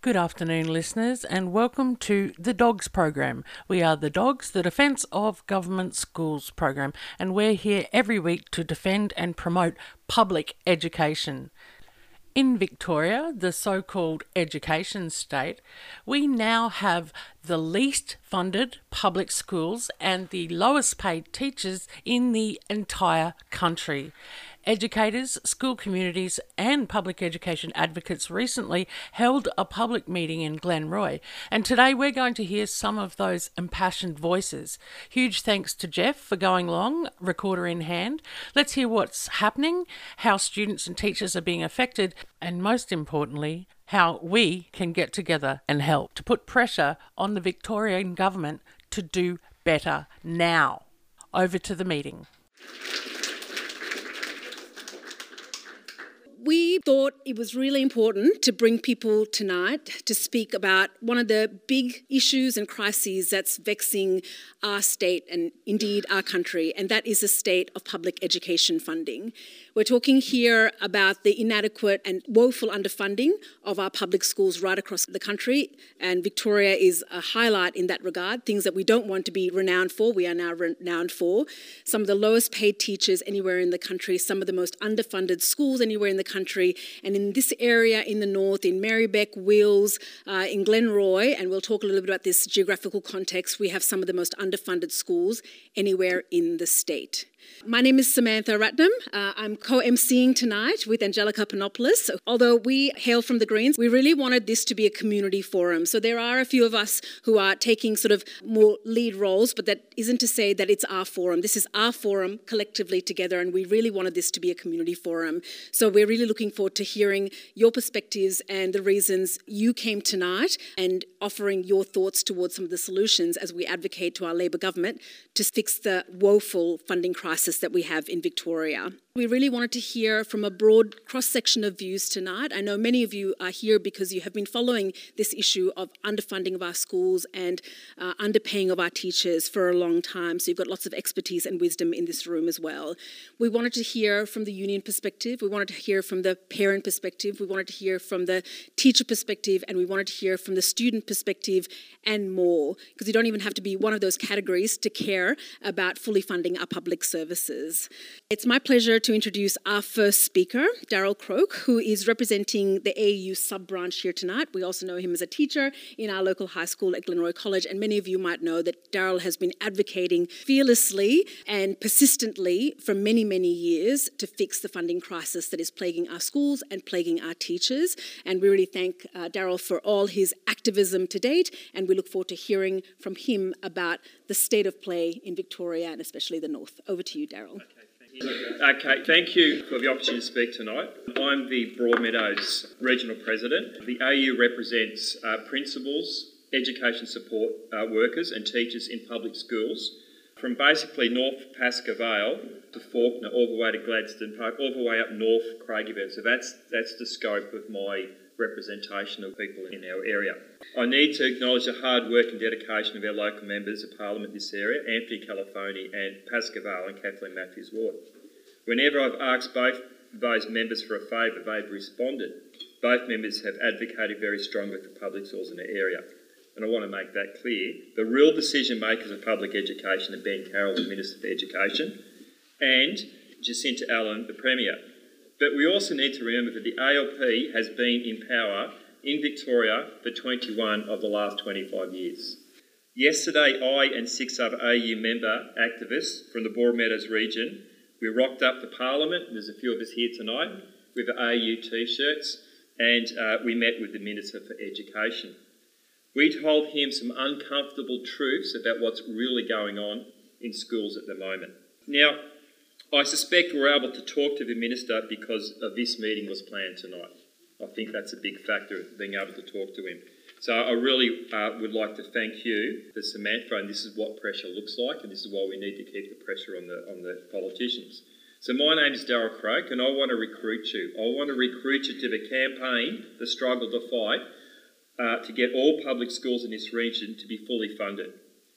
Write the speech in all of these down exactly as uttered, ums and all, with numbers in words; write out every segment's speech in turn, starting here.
Good afternoon, listeners, and welcome to the Dogs program. We are the Dogs, the Defence of Government Schools program, and we're here every week to defend and promote public education. In Victoria, the so-called education state, we now have the least funded public schools and the lowest paid teachers in the entire country. Educators, school communities and public education advocates recently held a public meeting in Glenroy, and today we're going to hear some of those impassioned voices. Huge thanks to Jeff for going along, recorder in hand. Let's hear what's happening, how students and teachers are being affected, and most importantly, how we can get together and help to put pressure on the Victorian government to do better now. Over to the meeting. We thought it was really important to bring people tonight to speak about one of the big issues and crises that's vexing our state and indeed our country, and that is the state of public education funding. We're talking here about the inadequate and woeful underfunding of our public schools right across the country, and Victoria is a highlight in that regard. Things that we don't want to be renowned for, we are now renowned for. Some of the lowest paid teachers anywhere in the country, some of the most underfunded schools anywhere in the country, and in this area in the north, in Marybeck, Wills, uh, in Glenroy, and we'll talk a little bit about this geographical context, we have some of the most underfunded schools anywhere in the state. My name is Samantha Ratnam. Uh, I'm co-emceeing tonight with Angelica Panopoulos. Although we hail from the Greens, we really wanted this to be a community forum. So there are a few of us who are taking sort of more lead roles, but that isn't to say that it's our forum. This is our forum collectively together, and we really wanted this to be a community forum. So we're really looking forward to hearing your perspectives and the reasons you came tonight and offering your thoughts towards some of the solutions as we advocate to our Labor government to fix the woeful funding crisis that we have in Victoria. We really wanted to hear from a broad cross-section of views tonight. I know many of you are here because you have been following this issue of underfunding of our schools and uh, underpaying of our teachers for a long time, so you've got lots of expertise and wisdom in this room as well. We wanted to hear from the union perspective, we wanted to hear from the parent perspective, we wanted to hear from the teacher perspective, and we wanted to hear from the student perspective and more, because you don't even have to be one of those categories to care about fully funding our public services. It's my pleasure to introduce our first speaker, Daryl Croak, who is representing the A U sub-branch here tonight. We also know him as a teacher in our local high school at Glenroy College, and many of you might know that Daryl has been advocating fearlessly and persistently for many, many years to fix the funding crisis that is plaguing our schools and plaguing our teachers. And we really thank uh, Daryl for all his activism to date, and we look forward to hearing from him about the state of play in Victoria and especially the North. Over to you, Daryl. Okay, thank you for the opportunity to speak tonight. I'm the Broadmeadows Regional President. The A U represents uh, principals, education support uh, workers and teachers in public schools from basically North Pascoe Vale to Fawkner, all the way to Gladstone Park, all the way up north Craigiebur. So that's, that's the scope of my representation of people in our area. I need to acknowledge the hard work and dedication of our local members of Parliament in this area, Anthony Califoni and Pascoe Vale and Kathleen Matthews Ward. Whenever I've asked both those members for a favour, they've responded. Both members have advocated very strongly for public schools in the area. And I want to make that clear. The real decision makers of public education are Ben Carroll, the Minister for Education, and Jacinta Allen, the Premier. But we also need to remember that the A L P has been in power in Victoria for twenty-one of the last twenty-five years. Yesterday, I and six other A U member activists from the Broadmeadows region, we rocked up to Parliament, and there's a few of us here tonight, with the A U T-shirts, and uh, we met with the Minister for Education. We told him some uncomfortable truths about what's really going on in schools at the moment. Now, I suspect we're able to talk to the Minister because of this meeting was planned tonight. I think that's a big factor of being able to talk to him. So I really uh, would like to thank you for Samantha, and this is what pressure looks like, and this is why we need to keep the pressure on the, on the politicians. So my name is Daryl Croak, and I want to recruit you. I want to recruit you to the campaign, the struggle to fight, uh, to get all public schools in this region to be fully funded.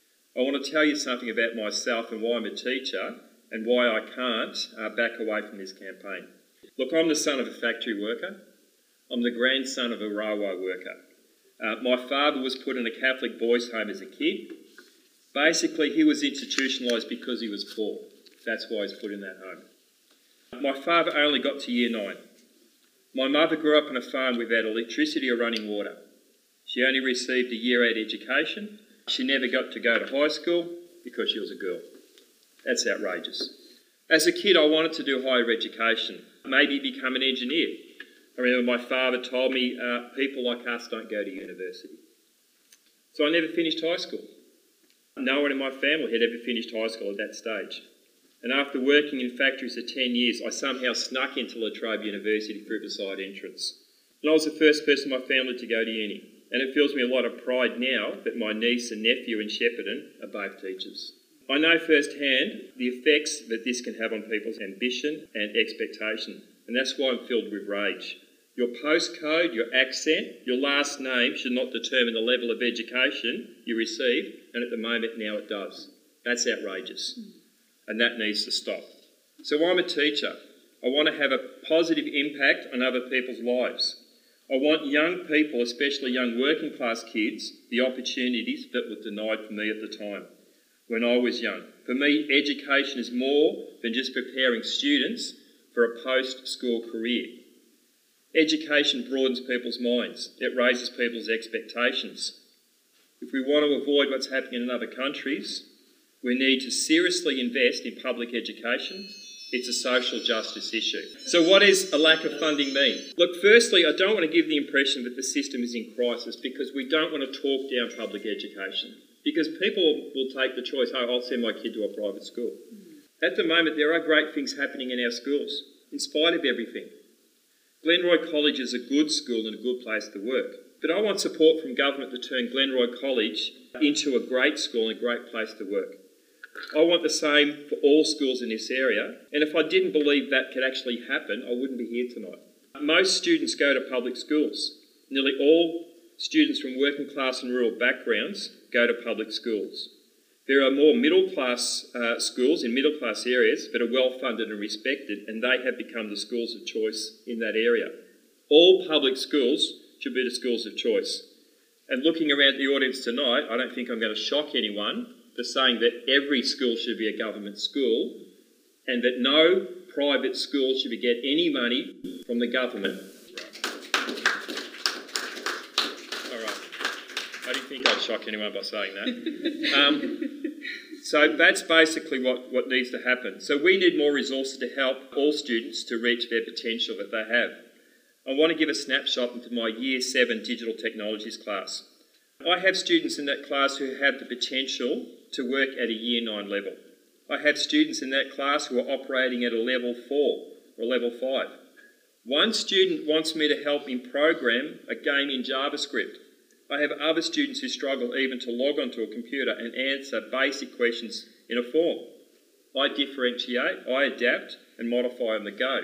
I want to tell you something about myself and why I'm a teacher, and why I can't uh, back away from this campaign. Look, I'm the son of a factory worker. I'm the grandson of a railway worker. Uh, my father was put in a Catholic boys' home as a kid. Basically, he was institutionalised because he was poor. That's why he was put in that home. My father only got to year nine. My mother grew up on a farm without electricity or running water. She only received a year eight education. She never got to go to high school because she was a girl. That's outrageous. As a kid, I wanted to do higher education, maybe become an engineer. I remember my father told me, uh, people like us don't go to university. So I never finished high school. No one in my family had ever finished high school at that stage. And after working in factories for ten years, I somehow snuck into La Trobe University through the side entrance. And I was the first person in my family to go to uni. And it fills me a lot of pride now that my niece and nephew in Shepparton are both teachers. I know firsthand the effects that this can have on people's ambition and expectation. And that's why I'm filled with rage. Your postcode, your accent, your last name should not determine the level of education you receive, and at the moment now it does. That's outrageous, and that needs to stop. So I'm a teacher. I want to have a positive impact on other people's lives. I want young people, especially young working class kids, the opportunities that were denied for me at the time when I was young. For me, education is more than just preparing students for a post-school career. Education broadens people's minds. It raises people's expectations. If we want to avoid what's happening in other countries, we need to seriously invest in public education. It's a social justice issue. So what does a lack of funding mean? Look, firstly, I don't want to give the impression that the system is in crisis because we don't want to talk down public education. Because people will take the choice, oh, I'll send my kid to a private school. At the moment, there are great things happening in our schools, in spite of everything. Glenroy College is a good school and a good place to work. But I want support from government to turn Glenroy College into a great school and a great place to work. I want the same for all schools in this area, and if I didn't believe that could actually happen, I wouldn't be here tonight. Most students go to public schools. Nearly all students from working class and rural backgrounds go to public schools. There are more middle class uh, schools in middle class areas that are well funded and respected, and they have become the schools of choice in that area. All public schools should be the schools of choice. And looking around the audience tonight, I don't think I'm going to shock anyone for saying that every school should be a government school and that no private school should get any money from the government. All right. I didn't think I'd shock anyone by saying that. Um, so that's basically what, what needs to happen. So we need more resources to help all students to reach their potential that they have. I want to give a snapshot into my Year seven Digital Technologies class. I have students in that class who have the potential to work at a Year nine level. I have students in that class who are operating at a level four or level five. One student wants me to help him program a game in JavaScript. I have other students who struggle even to log onto a computer and answer basic questions in a form. I differentiate, I adapt and modify on the go.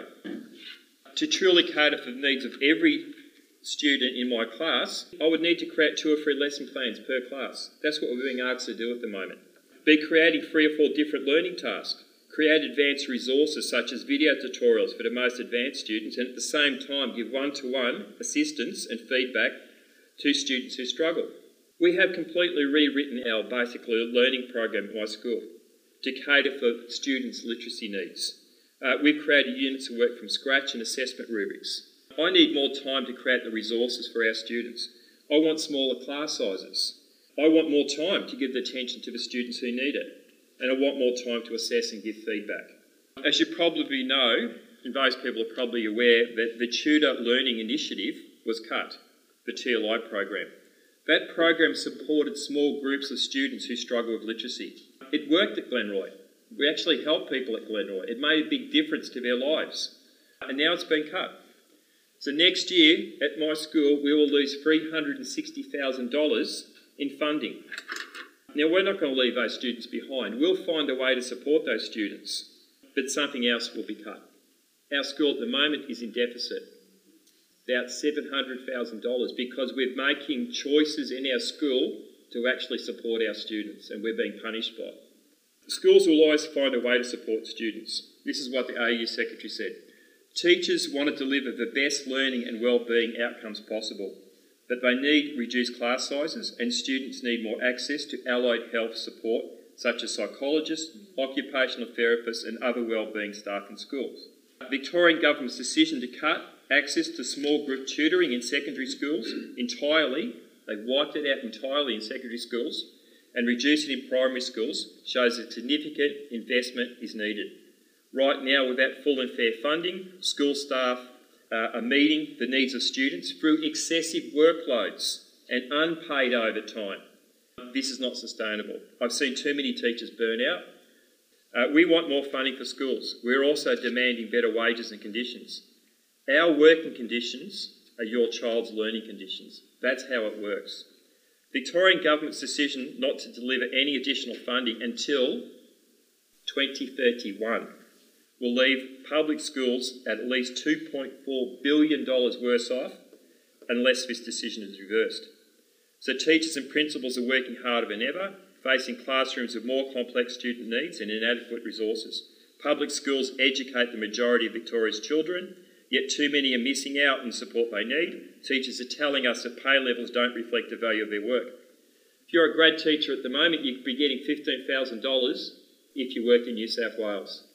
To truly cater for the needs of every student in my class, I would need to create two or three lesson plans per class. That's what we're being asked to do at the moment. Be creating three or four different learning tasks. Create advanced resources such as video tutorials for the most advanced students, and at the same time give one-to-one assistance and feedback to students who struggle. We have completely rewritten our basically learning program at my school to cater for students' literacy needs. Uh, we've created units of work from scratch and assessment rubrics. I need more time to create the resources for our students. I want smaller class sizes. I want more time to give the attention to the students who need it. And I want more time to assess and give feedback. As you probably know, and those people are probably aware, that the Tutor Learning Initiative was cut, the T L I program. That program supported small groups of students who struggle with literacy. It worked at Glenroy. We actually helped people at Glenroy. It made a big difference to their lives. And now it's been cut. So next year at my school, we will lose three hundred sixty thousand dollars in funding. Now, we're not going to leave those students behind. We'll find a way to support those students, but something else will be cut. Our school at the moment is in deficit, about seven hundred thousand dollars, because we're making choices in our school to actually support our students, and we're being punished by it. Schools will always find a way to support students. This is what the A U Secretary said. Teachers want to deliver the best learning and wellbeing outcomes possible. that they need reduced class sizes and students need more access to allied health support such as psychologists, occupational therapists and other wellbeing staff in schools. Victorian Government's decision to cut access to small group tutoring in secondary schools entirely, they wiped it out entirely in secondary schools, and reduce it in primary schools shows that significant investment is needed. Right now, without full and fair funding, school staff uh, are meeting the needs of students through excessive workloads and unpaid overtime. This is not sustainable. I've seen too many teachers burn out. Uh, we want more funding for schools. We're also demanding better wages and conditions. Our working conditions are your child's learning conditions. That's how it works. Victorian Government's decision not to deliver any additional funding until twenty thirty-one will leave public schools at least two point four billion dollars worse off unless this decision is reversed. So teachers and principals are working harder than ever, facing classrooms with more complex student needs and inadequate resources. Public schools educate the majority of Victoria's children, yet too many are missing out on the support they need. Teachers are telling us that pay levels don't reflect the value of their work. If you're a grad teacher at the moment, you'd be getting fifteen thousand dollars if you worked in New South Wales.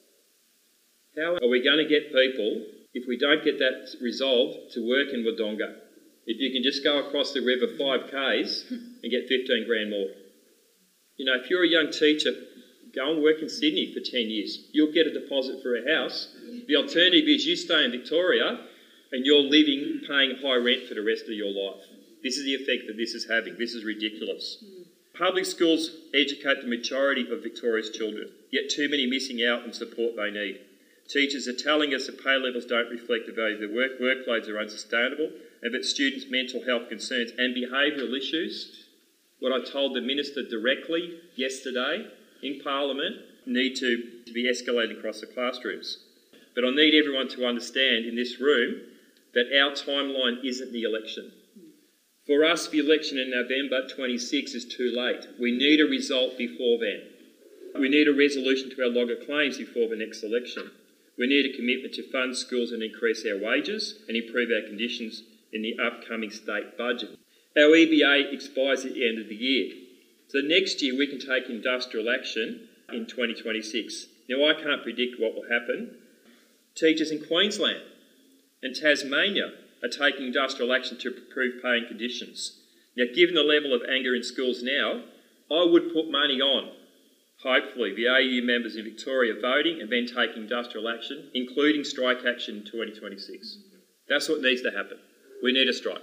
How are we going to get people, if we don't get that resolved, to work in Wodonga? If you can just go across the river five kays and get fifteen grand more. You know, if you're a young teacher, go and work in Sydney for ten years. You'll get a deposit for a house. The alternative is you stay in Victoria and you're living, paying high rent for the rest of your life. This is the effect that this is having. This is ridiculous. Mm. Public schools educate the majority of Victoria's children, yet too many missing out on support they need. Teachers are telling us that pay levels don't reflect the value of their work, workloads are unsustainable, and that students' mental health concerns and behavioural issues, what I told the Minister directly yesterday in Parliament, need to, to be escalated across the classrooms. But I need everyone to understand in this room that our timeline isn't the election. For us, the election in November twenty-sixth is too late. We need a result before then. We need a resolution to our log of claims before the next election. We need a commitment to fund schools and increase our wages and improve our conditions in the upcoming state budget. Our E B A expires at the end of the year. So next year we can take industrial action in twenty twenty-six. Now I can't predict what will happen. Teachers in Queensland and Tasmania are taking industrial action to improve pay and conditions. Now given the level of anger in schools now, I would put money on, hopefully, the A U members in Victoria voting and then taking industrial action, including strike action in twenty twenty-six. That's what needs to happen. We need a strike.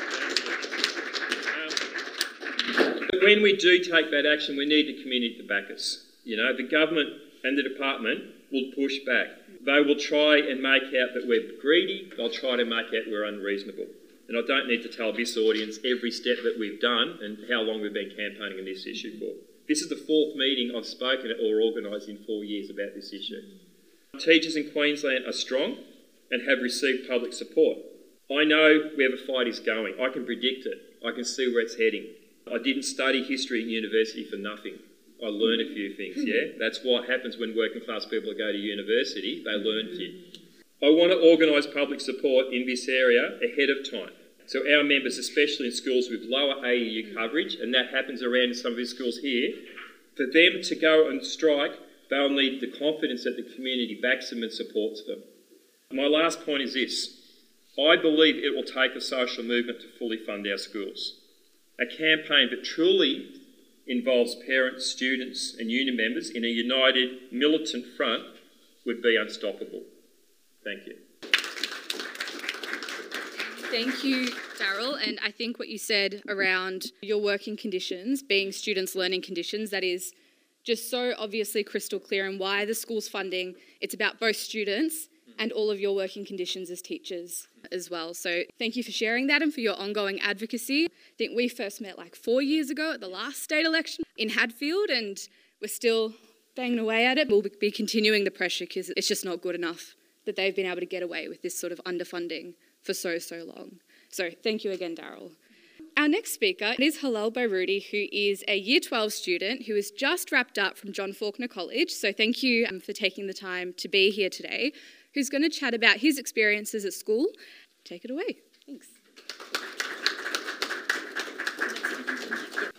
Um, when we do take that action, we need the community to back us. You know, the government and the department will push back. They will try and make out that we're greedy. They'll try to make out we're unreasonable. And I don't need to tell this audience every step that we've done and how long we've been campaigning on this issue for. This is the fourth meeting I've spoken at or organised in four years about this issue. Teachers in Queensland are strong and have received public support. I know where the fight is going. I can predict it. I can see where it's heading. I didn't study history in university for nothing. I learned a few things, yeah? That's what happens when working class people go to university. They learn shit. I want to organise public support in this area ahead of time. So our members, especially in schools with lower A E U coverage, and that happens around some of these schools here, for them to go and strike, they'll need the confidence that the community backs them and supports them. My last point is this. I believe it will take a social movement to fully fund our schools. A campaign that truly involves parents, students and union members in a united militant front would be unstoppable. Thank you. Thank you, Daryl. And I think what you said around your working conditions being students' learning conditions, that is just so obviously crystal clear, and why the school's funding, it's about both students and all of your working conditions as teachers as well. So thank you for sharing that and for your ongoing advocacy. I think we first met like four years ago at the last state election in Hadfield, and we're still banging away at it. We'll be continuing the pressure because it's just not good enough that they've been able to get away with this sort of underfunding for so, so long. So thank you again, Daryl. Our next speaker is Halal Bairudi, who is a Year twelve student who has just wrapped up from John Faulkner College. So thank you um, for taking the time to be here today, who's going to chat about his experiences at school. Take it away. Thanks.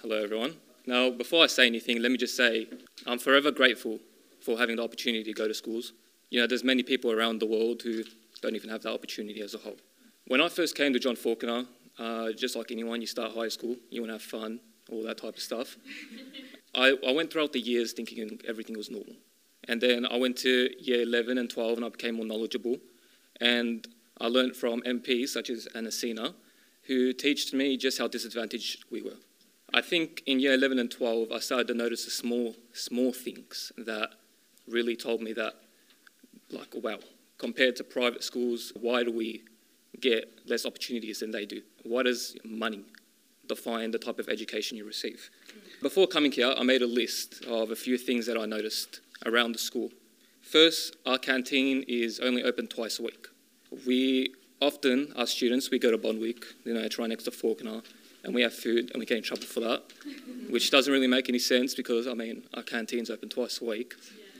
Hello, everyone. Now, before I say anything, let me just say I'm forever grateful for having the opportunity to go to schools. You know, there's many people around the world who don't even have that opportunity as a whole. When I first came to John Falconer, uh, just like anyone, you start high school, you want to have fun, all that type of stuff. I, I went throughout the years thinking everything was normal. And then I went to year eleven and twelve and I became more knowledgeable. And I learned from M Ps such as Anasina, who taught me just how disadvantaged we were. I think in year eleven and twelve, I started to notice the small, small things that really told me that, like, wow, compared to private schools, why do we get less opportunities than they do? Why does money define the type of education you receive? Before coming here, I made a list of a few things that I noticed around the school. First, our canteen is only open twice a week. We often, as students, we go to Bond Week, you know, try next to Falconer, and we have food and we get in trouble for that, which doesn't really make any sense because, I mean, our canteen's open twice a week.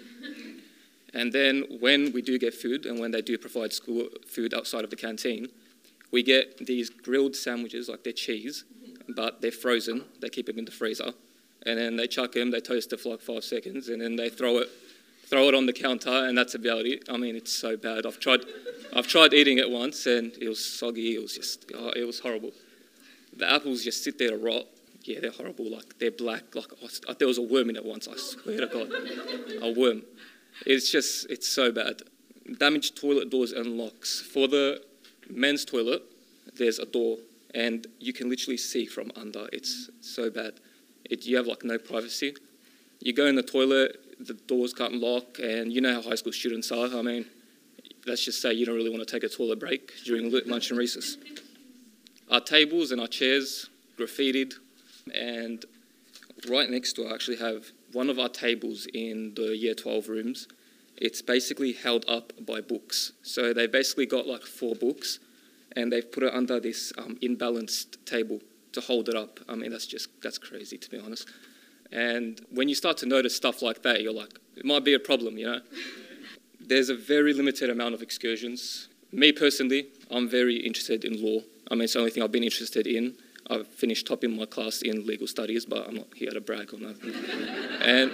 Yeah. And then when we do get food and when they do provide school food outside of the canteen, we get these grilled sandwiches, like they're cheese, but they're frozen. They keep them in the freezer. And then they chuck them, they toast it for like five seconds, and then they throw it throw it on the counter, and that's about it. I mean, it's so bad. I've tried I've tried eating it once, and it was soggy. It was just, oh, it was horrible. The apples just sit there to rot. Yeah, they're horrible. Like, they're black. Like, oh, there was a worm in it once, I swear to God. A worm. It's just, it's so bad. Damaged toilet doors and locks. For the men's toilet, there's a door, and you can literally see from under. It's so bad. It, you have, like, no privacy. You go in the toilet, the doors can't lock, and you know how high school students are. I mean, let's just say you don't really want to take a toilet break during lunch and recess. Our tables and our chairs, graffitied, and right next to it, I actually have one of our tables in the year twelve rooms. It's basically held up by books. So they basically got like four books, and they've put it under this um, imbalanced table to hold it up. I mean, that's just, that's crazy, to be honest. And when you start to notice stuff like that, you're like, it might be a problem, you know? There's a very limited amount of excursions. Me personally, I'm very interested in law. I mean, it's the only thing I've been interested in. I've finished top in my class in legal studies, but I'm not here to brag or nothing. And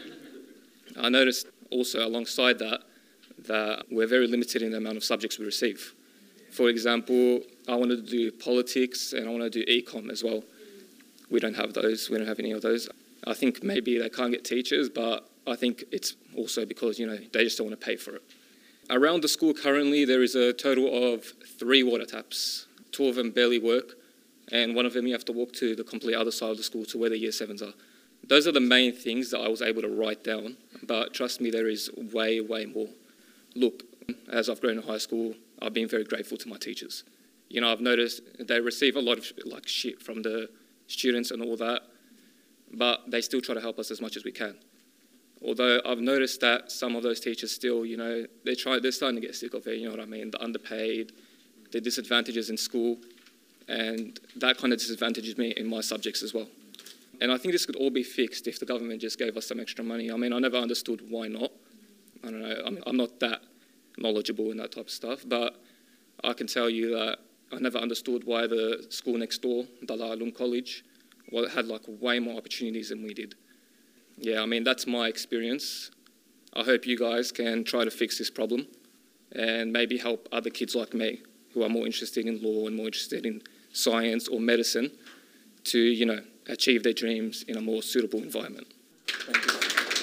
I noticed also alongside that, that we're very limited in the amount of subjects we receive. For example, I wanted to do politics and I want to do econ as well. We don't have those. We don't have any of those. I think maybe they can't get teachers, but I think it's also because, you know, they just don't want to pay for it. Around the school currently, there is a total of three water taps. Two of them barely work, and one of them you have to walk to the complete other side of the school to where the year sevens are. Those are the main things that I was able to write down, but trust me, there is way, way more. Look, as I've grown in high school, I've been very grateful to my teachers. You know, I've noticed they receive a lot of like shit from the students and all that, but they still try to help us as much as we can. Although I've noticed that some of those teachers still, you know, they try, they're starting to get sick of it, you know what I mean, the underpaid, the disadvantages in school, and that kind of disadvantages me in my subjects as well. And I think this could all be fixed if the government just gave us some extra money. I mean, I never understood why not. I don't know, I mean, I'm not that knowledgeable in that type of stuff, but I can tell you that I never understood why the school next door, Dalai Lung College, well, it had like way more opportunities than we did. Yeah, I mean, that's my experience. I hope you guys can try to fix this problem and maybe help other kids like me who are more interested in law and more interested in science or medicine to, you know, achieve their dreams in a more suitable environment. Thank you.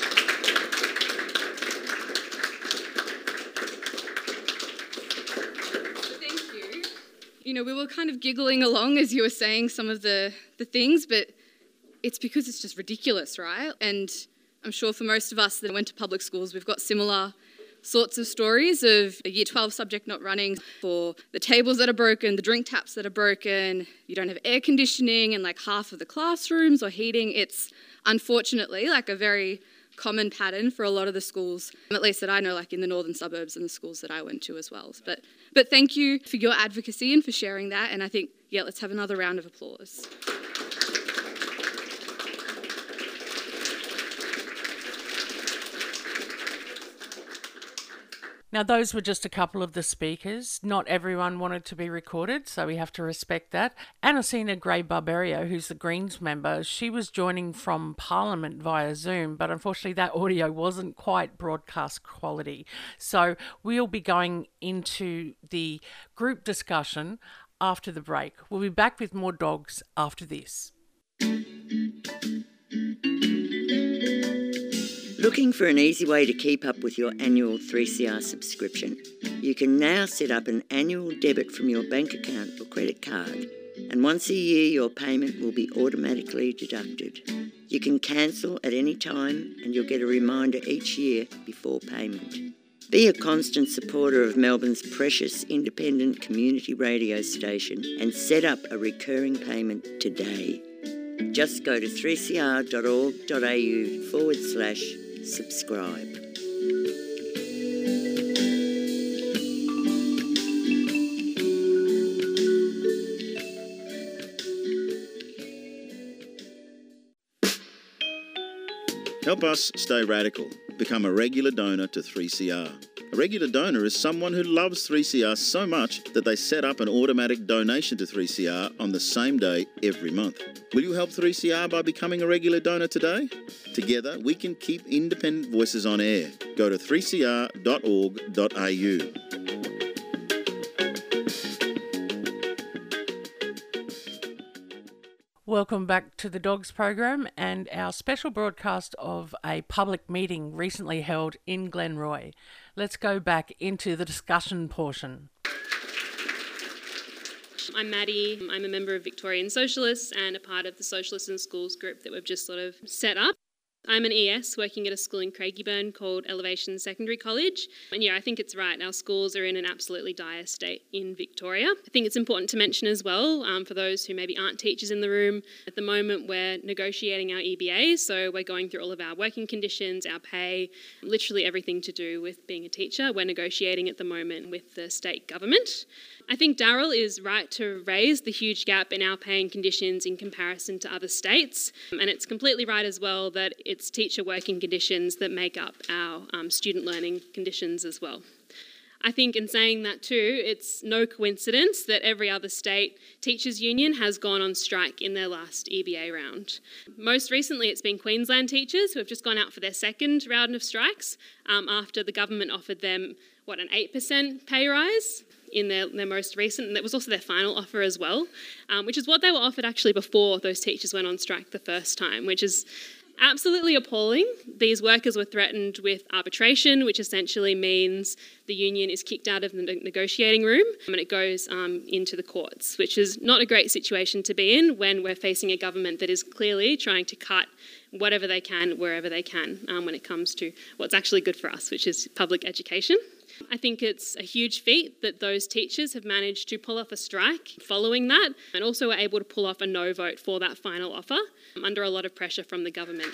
Thank you. You know, we were kind of giggling along as you were saying some of the, the things, but it's because it's just ridiculous, right? And I'm sure for most of us that went to public schools, we've got similar sorts of stories of a year twelve subject not running, for the tables that are broken, the drink taps that are broken, you don't have air conditioning in like half of the classrooms or heating. It's unfortunately like a very common pattern for a lot of the schools, at least that I know, like in the northern suburbs and the schools that I went to as well. But, but thank you for your advocacy and for sharing that. And I think, yeah, let's have another round of applause. Now, those were just a couple of the speakers. Not everyone wanted to be recorded, so we have to respect that. Anasina Gray-Barberio, who's the Greens member, she was joining from Parliament via Zoom, but unfortunately that audio wasn't quite broadcast quality. So we'll be going into the group discussion after the break. We'll be back with more dogs after this. Looking for an easy way to keep up with your annual three C R subscription? You can now set up an annual debit from your bank account or credit card, and once a year your payment will be automatically deducted. You can cancel at any time and you'll get a reminder each year before payment. Be a constant supporter of Melbourne's precious independent community radio station and set up a recurring payment today. Just go to three c r dot org dot a u forward slash subscribe. Help us stay radical. Become a regular donor to three C R. A regular donor is someone who loves three C R so much that they set up an automatic donation to three C R on the same day every month. Will you help three C R by becoming a regular donor today? Together, we can keep independent voices on air. Go to three c r dot org dot a u. Welcome back to the Dogs program and our special broadcast of a public meeting recently held in Glenroy. Let's go back into the discussion portion. I'm Maddie. I'm a member of Victorian Socialists and a part of the Socialists in Schools group that we've just sort of set up. I'm an E S working at a school in Craigieburn called Elevation Secondary College. And yeah, I think it's right. Our schools are in an absolutely dire state in Victoria. I think it's important to mention as well, um, for those who maybe aren't teachers in the room, at the moment we're negotiating our E B A, so we're going through all of our working conditions, our pay, literally everything to do with being a teacher. We're negotiating at the moment with the state government. I think Daryl is right to raise the huge gap in our pay and conditions in comparison to other states. And it's completely right as well that it's teacher working conditions that make up our um, student learning conditions as well. I think in saying that too, it's no coincidence that every other state teachers' union has gone on strike in their last E B A round. Most recently, it's been Queensland teachers who have just gone out for their second round of strikes um, after the government offered them, what, an eight percent pay rise in their, their most recent, and that was also their final offer as well, um, which is what they were offered actually before those teachers went on strike the first time, which is absolutely appalling. These workers were threatened with arbitration, which essentially means the union is kicked out of the negotiating room and it goes um, into the courts, which is not a great situation to be in when we're facing a government that is clearly trying to cut whatever they can, wherever they can, um, when it comes to what's actually good for us, which is public education. I think it's a huge feat that those teachers have managed to pull off a strike following that and also were able to pull off a no vote for that final offer um, under a lot of pressure from the government.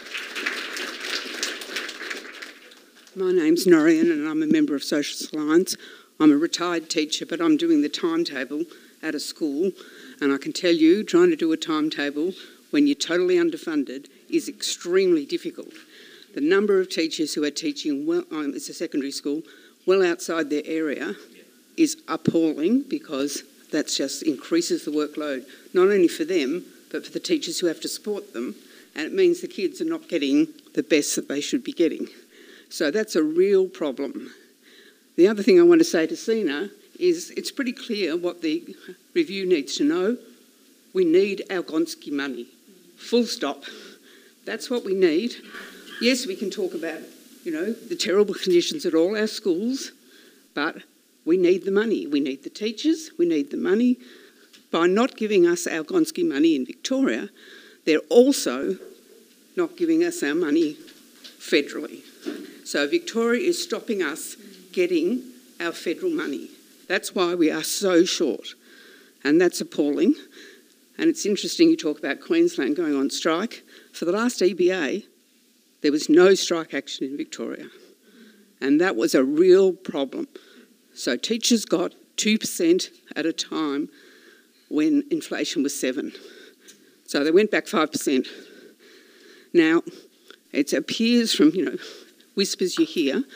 My name's Norian and I'm a member of Socialist Alliance. I'm a retired teacher, but I'm doing the timetable at a school, and I can tell you trying to do a timetable when you're totally underfunded is extremely difficult. The number of teachers who are teaching, well, um, it's a secondary school, well outside their area is appalling, because that just increases the workload, not only for them, but for the teachers who have to support them, and it means the kids are not getting the best that they should be getting. So that's a real problem. The other thing I want to say to Sina is it's pretty clear what the review needs to know. We need our Gonski money. Full stop. That's what we need. Yes, we can talk about, you know, the terrible conditions at all our schools, but we need the money. We need the teachers, we need the money. By not giving us our Gonski money in Victoria, they're also not giving us our money federally. So Victoria is stopping us getting our federal money. That's why we are so short, and that's appalling. And it's interesting you talk about Queensland going on strike. For the last E B A, there was no strike action in Victoria, and that was a real problem. So teachers got two percent at a time when inflation was seven. So they went back five percent. Now, it appears from, you know, whispers you hear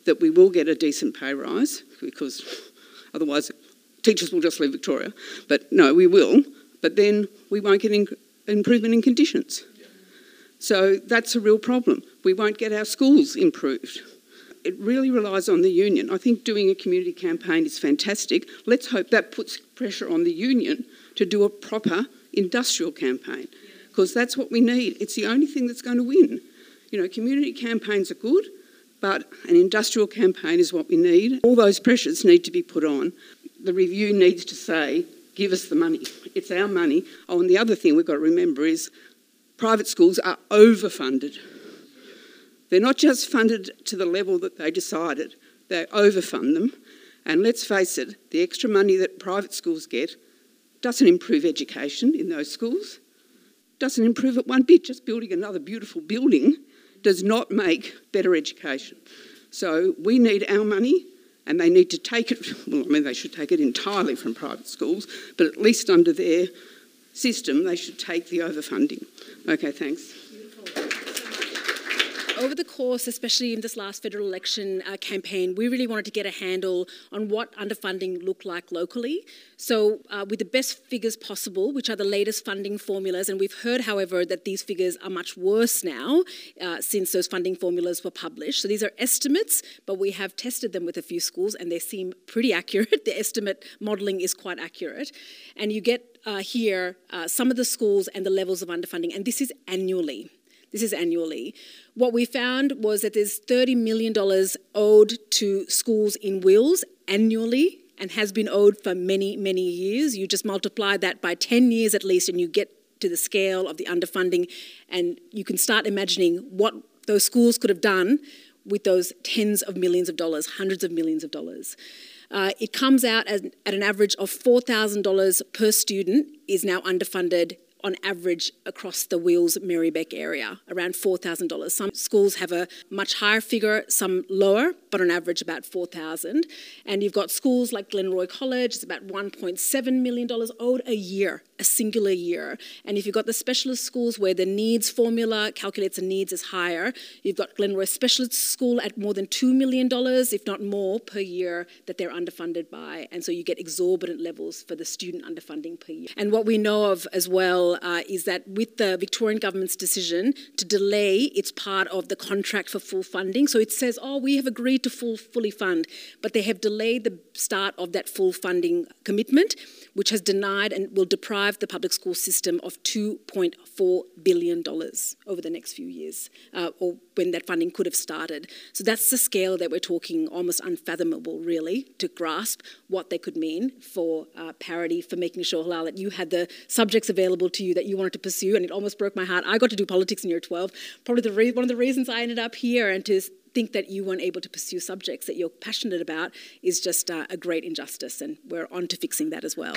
that we will get a decent pay rise, because otherwise teachers will just leave Victoria. But no, we will. But then we won't get in, improvement in conditions. So that's a real problem. We won't get our schools improved. It really relies on the union. I think doing a community campaign is fantastic. Let's hope that puts pressure on the union to do a proper industrial campaign, because that's what we need. It's the only thing that's going to win. You know, community campaigns are good, but an industrial campaign is what we need. All those pressures need to be put on. The review needs to say, give us the money. It's our money. Oh, and the other thing we've got to remember is private schools are overfunded. They're not just funded to the level that they decided, they overfund them. And let's face it, the extra money that private schools get doesn't improve education in those schools, doesn't improve it one bit. Just building another beautiful building does not make better education. So we need our money, and they need to take it, well, I mean, they should take it entirely from private schools, but at least under their system, they should take the overfunding. Okay, thanks. Over the course, especially in this last federal election uh, campaign, we really wanted to get a handle on what underfunding looked like locally. So uh, with the best figures possible, which are the latest funding formulas, and we've heard, however, that these figures are much worse now uh, since those funding formulas were published. So these are estimates, but we have tested them with a few schools and they seem pretty accurate. The estimate modelling is quite accurate. And you get uh, here uh, some of the schools and the levels of underfunding, and this is annually. This is annually. What we found was that there's thirty million dollars owed to schools in Wills annually, and has been owed for many, many years. You just multiply that by ten years at least and you get to the scale of the underfunding, and you can start imagining what those schools could have done with those tens of millions of dollars, hundreds of millions of dollars. Uh, it comes out as, at an average of four thousand dollars per student is now underfunded on average across the Wills-Merri-Beck area, around four thousand dollars. Some schools have a much higher figure, some lower, but on average about four thousand dollars. And you've got schools like Glenroy College, it's about one point seven million dollars owed a year, a singular year. And if you've got the specialist schools where the needs formula calculates the needs as higher, you've got Glenroy Specialist School at more than two million dollars, if not more, per year that they're underfunded by. And so you get exorbitant levels for the student underfunding per year. And what we know of as well Uh, is that with the Victorian government's decision to delay, it's part of the contract for full funding. So it says, oh, we have agreed to full, fully fund, but they have delayed the start of that full funding commitment, which has denied and will deprive the public school system of two point four billion dollars over the next few years, uh, or when that funding could have started. So that's the scale that we're talking, almost unfathomable, really, to grasp what they could mean for uh, parity, for making sure, Halal, that you had the subjects available to you that you wanted to pursue, and it almost broke my heart. I got to do politics in year twelve. Probably the re- one of the reasons I ended up here, and to think that you weren't able to pursue subjects that you're passionate about is just uh, a great injustice, and we're on to fixing that as well.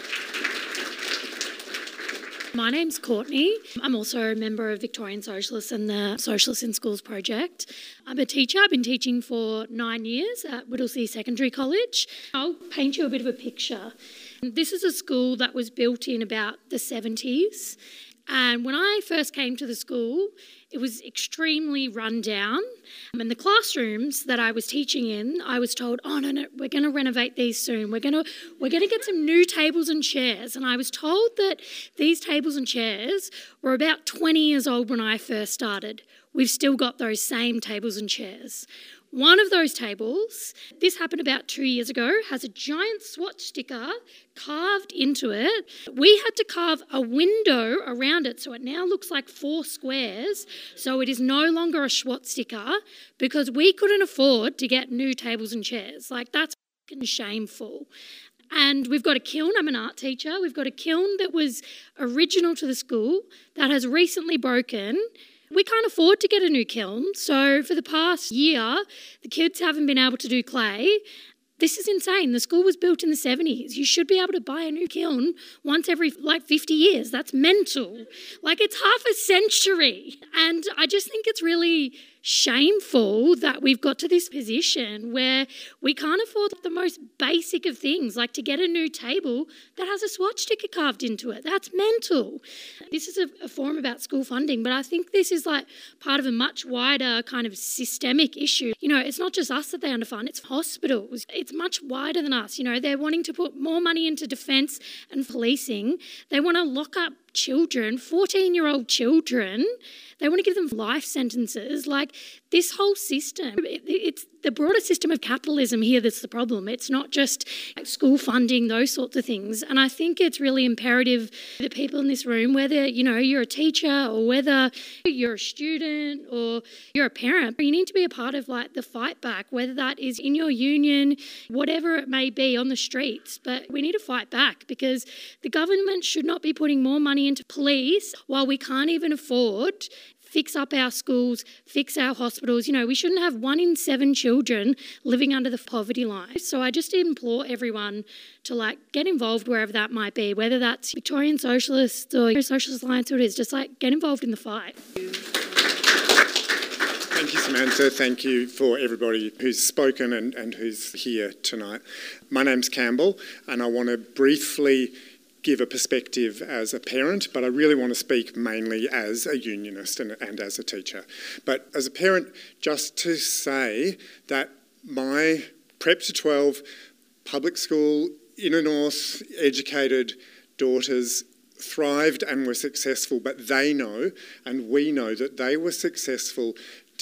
My name's Courtney. I'm also a member of Victorian Socialists and the Socialists in Schools project. I'm a teacher. I've been teaching for nine years at Whittlesea Secondary College. I'll paint you a bit of a picture. This is a school that was built in about the seventies. And when I first came to the school, it was extremely run down. In the classrooms that I was teaching in, I was told, oh, no, no, we're going to renovate these soon. We're going to we're going to get some new tables and chairs. And I was told that these tables and chairs were about twenty years old when I first started. We've still got those same tables and chairs. One of those tables, this happened about two years ago, has a giant swatch sticker carved into it. We had to carve a window around it, so it now looks like four squares, so it is no longer a Schwartz sticker, because we couldn't afford to get new tables and chairs. Like, that's fucking shameful. And we've got a kiln. I'm an art teacher. We've got a kiln that was original to the school that has recently broken. We can't afford to get a new kiln, so for the past year, the kids haven't been able to do clay. This is insane. The school was built in the seventies. You should be able to buy a new kiln once every, like, fifty years. That's mental. Like, it's half a century. And I just think it's really shameful that we've got to this position where we can't afford the most basic of things, like to get a new table that has a swastika carved into it. That's mental. This is a, a forum about school funding, but I think this is like part of a much wider kind of systemic issue. You know, it's not just us that they underfund, it's hospitals. It's much wider than us. You know, they're wanting to put more money into defence and policing. They want to lock up children, fourteen-year-old children. They want to give them life sentences. Like, this whole system, it, it's the broader system of capitalism here that's the problem. It's not just school funding, those sorts of things. And I think it's really imperative that people in this room, whether, you know, you're a teacher or whether you're a student or you're a parent, you need to be a part of, like, the fight back, whether that is in your union, whatever it may be, on the streets. But we need to fight back, because the government should not be putting more money into police while we can't even afford fix up our schools, fix our hospitals. You know, we shouldn't have one in seven children living under the poverty line. So I just implore everyone to, like, get involved wherever that might be, whether that's Victorian Socialists or Socialist Alliance, or it is, just like get involved in the fight. Thank you, Samantha. Thank you for everybody who's spoken and, and who's here tonight. My name's Campbell, and I want to briefly give a perspective as a parent, but I really want to speak mainly as a unionist and, and as a teacher. But as a parent, just to say that my prep to twelve public school, inner north educated daughters thrived and were successful, but they know, and we know, that they were successful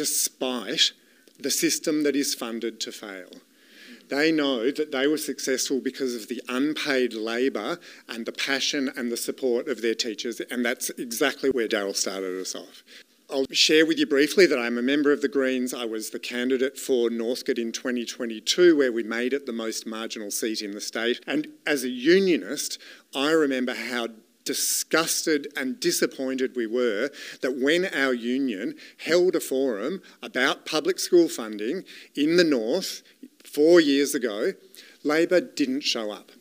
despite the system that is funded to fail. They know that they were successful because of the unpaid labour and the passion and the support of their teachers, and that's exactly where Darryl started us off. I'll share with you briefly that I'm a member of the Greens. I was the candidate for Northcote in twenty twenty-two, where we made it the most marginal seat in the state. And as a unionist, I remember how disgusted and disappointed we were that when our union held a forum about public school funding in the North four years ago, Labor didn't show up.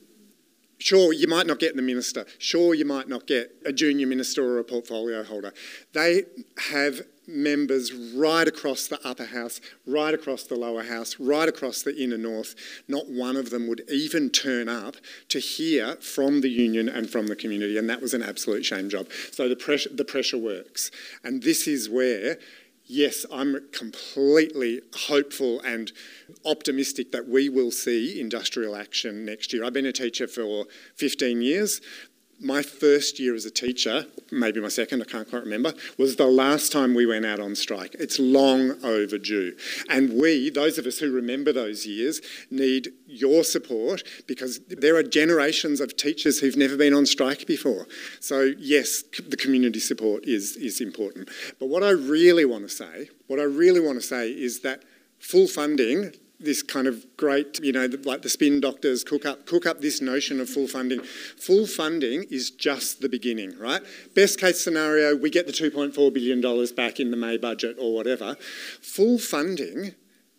Sure, you might not get the minister. Sure, you might not get a junior minister or a portfolio holder. They have members right across the upper house, right across the lower house, right across the inner north. Not one of them would even turn up to hear from the union and from the community, and that was an absolute shame job. So the pressure, the pressure works. And this is where, yes, I'm completely hopeful and optimistic that we will see industrial action next year. I've been a teacher for fifteen years. My first year as a teacher, maybe my second, I can't quite remember, was the last time we went out on strike. It's long overdue. And we, those of us who remember those years, need your support, because there are generations of teachers who've never been on strike before. So yes, the community support is, is important. But what I really want to say, what I really want to say is that full funding, this kind of great, you know, like the spin doctors cook up, cook up this notion of full funding. Full funding is just the beginning, right? Best case scenario, we get the two point four billion dollars back in the May budget or whatever. Full funding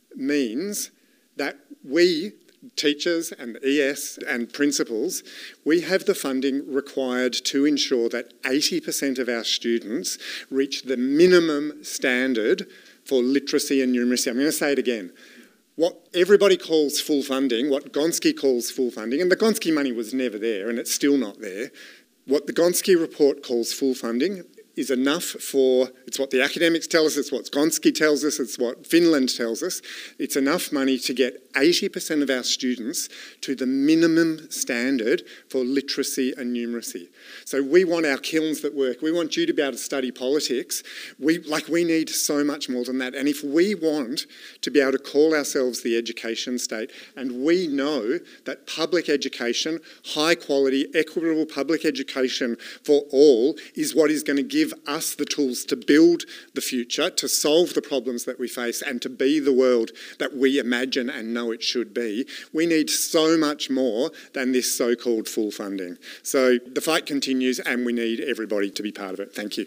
means that we, teachers and E S and principals, we have the funding required to ensure that eighty percent of our students reach the minimum standard for literacy and numeracy. I'm going to say it again. What everybody calls full funding, what Gonski calls full funding, and the Gonski money was never there and it's still not there, what the Gonski report calls full funding is enough for, it's what the academics tell us, it's what Gonski tells us, it's what Finland tells us, it's enough money to get eighty percent of our students to the minimum standard for literacy and numeracy. So we want our kilns that work, we want you to be able to study politics, we, like we need so much more than that. And if we want to be able to call ourselves the education state, and we know that public education, high quality, equitable public education for all is what is going to give us the tools to build the future, to solve the problems that we face and to be the world that we imagine and know it should be, we need so much more than this so-called full funding. So the fight continues and we need everybody to be part of it. Thank you.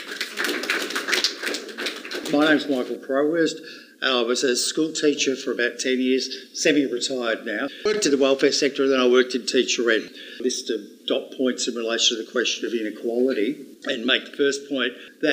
My name's Michael Crowhurst. I was a school teacher for about ten years, semi-retired now. Worked in the welfare sector and then I worked in teacher ed. List of dot points in relation to the question of inequality, and make the first point that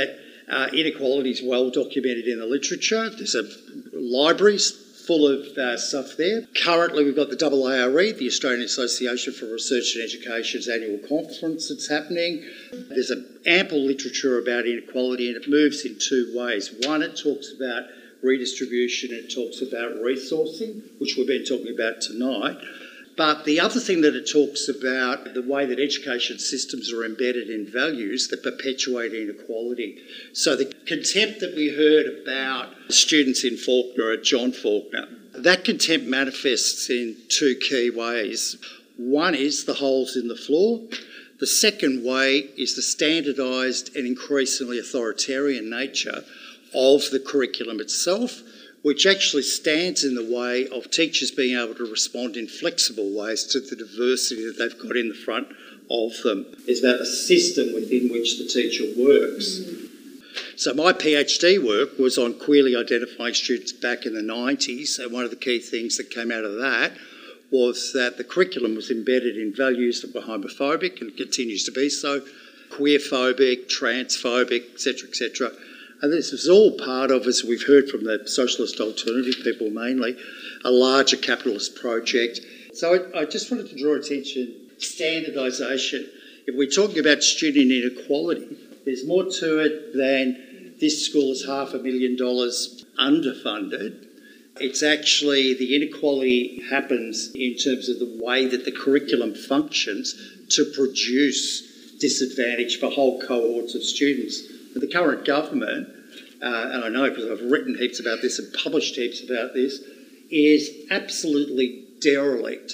Uh, inequality is well documented in the literature. There's a libraries full of uh, stuff there. Currently, we've got the A A R E, the Australian Association for Research and Education's annual conference that's happening. There's an ample literature about inequality, and it moves in two ways. One, it talks about redistribution, it talks about resourcing, which we've been talking about tonight. But the other thing that it talks about, the way that education systems are embedded in values that perpetuate inequality. So the contempt that we heard about students in Faulkner at John Faulkner, that contempt manifests in two key ways. One is the holes in the floor. The second way is the standardised and increasingly authoritarian nature of the curriculum itself, which actually stands in the way of teachers being able to respond in flexible ways to the diversity that they've got in the front of them. It's about the system within which the teacher works. Mm. So my PhD work was on queerly identifying students back in the nineties, and one of the key things that came out of that was that the curriculum was embedded in values that were homophobic and continues to be so, queerphobic, transphobic, et cetera, et cetera. And this was all part of, as we've heard from the socialist alternative people mainly, a larger capitalist project. So I, I just wanted to draw attention, standardisation. If we're talking about student inequality, there's more to it than this school is half a million dollars underfunded. It's actually the inequality happens in terms of the way that the curriculum functions to produce disadvantage for whole cohorts of students. The current government, uh, and I know because I've written heaps about this and published heaps about this, is absolutely derelict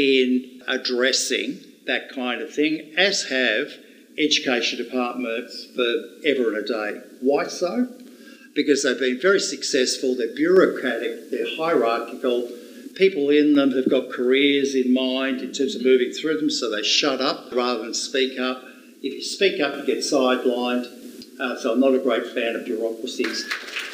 in addressing that kind of thing, as have education departments forever and a day. Why so? Because they've been very successful, they're bureaucratic, they're hierarchical, people in them have got careers in mind in terms of moving through them, so they shut up rather than speak up. If you speak up, you get sidelined. Uh, so I'm not a great fan of bureaucracies.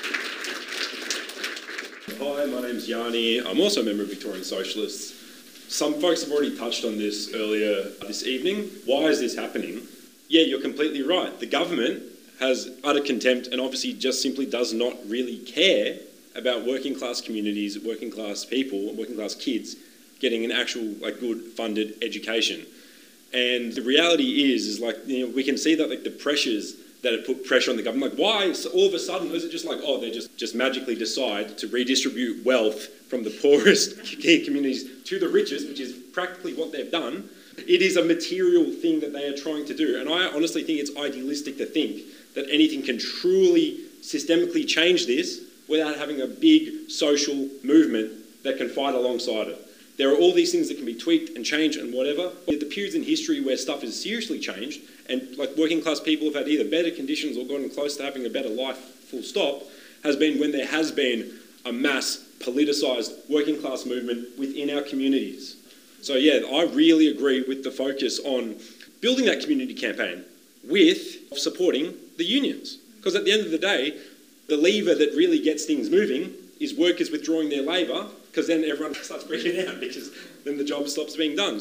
Hi, my name's Yanni. I'm also a member of Victorian Socialists. Some folks have already touched on this earlier this evening. Why is this happening? Yeah, you're completely right. The government has utter contempt and obviously just simply does not really care about working class communities, working class people, working class kids getting an actual like good funded education. And the reality is, is like, you know, we can see that like the pressures that it put pressure on the government. Like, why so all of a sudden is it just like, oh, they just, just magically decide to redistribute wealth from the poorest communities to the richest, which is practically what they've done. It is a material thing that they are trying to do. And I honestly think it's idealistic to think that anything can truly systemically change this without having a big social movement that can fight alongside it. There are all these things that can be tweaked and changed and whatever. The periods in history where stuff is seriously changed and like working class people have had either better conditions or gotten close to having a better life, full stop, has been when there has been a mass politicised working class movement within our communities. So yeah, I really agree with the focus on building that community campaign with supporting the unions. Because at the end of the day, the lever that really gets things moving is workers withdrawing their labour, because then everyone starts breaking out because then the job stops being done.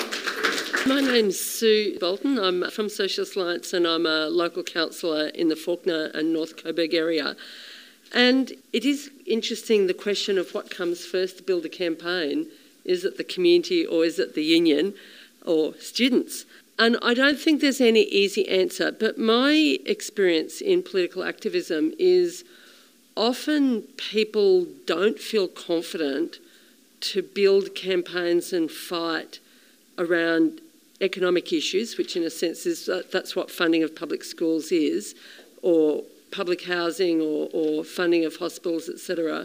My name's Sue Bolton. I'm from Socialist Alliance and I'm a local councillor in the Faulkner and North Coburg area. And it is interesting, the question of what comes first to build a campaign. Is it the community or is it the union or students? And I don't think there's any easy answer, but my experience in political activism is often people don't feel confident to build campaigns and fight around economic issues, which in a sense is that's what funding of public schools is, or public housing or, or funding of hospitals, et cetera,